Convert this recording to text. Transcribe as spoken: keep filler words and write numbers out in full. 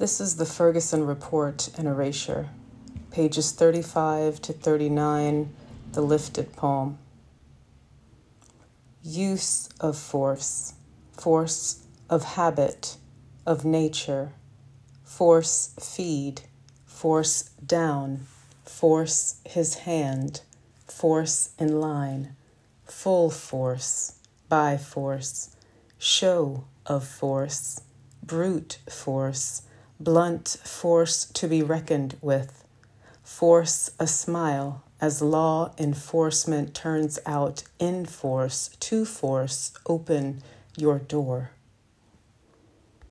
This is the Ferguson Report and Erasure, pages thirty-five to thirty-nine, the lifted poem. Use of force, force of habit, of nature, force feed, force down, force his hand, force in line, full force, by force, show of force, brute force, blunt force to be reckoned with, force a smile as law enforcement turns out in force to force open your door.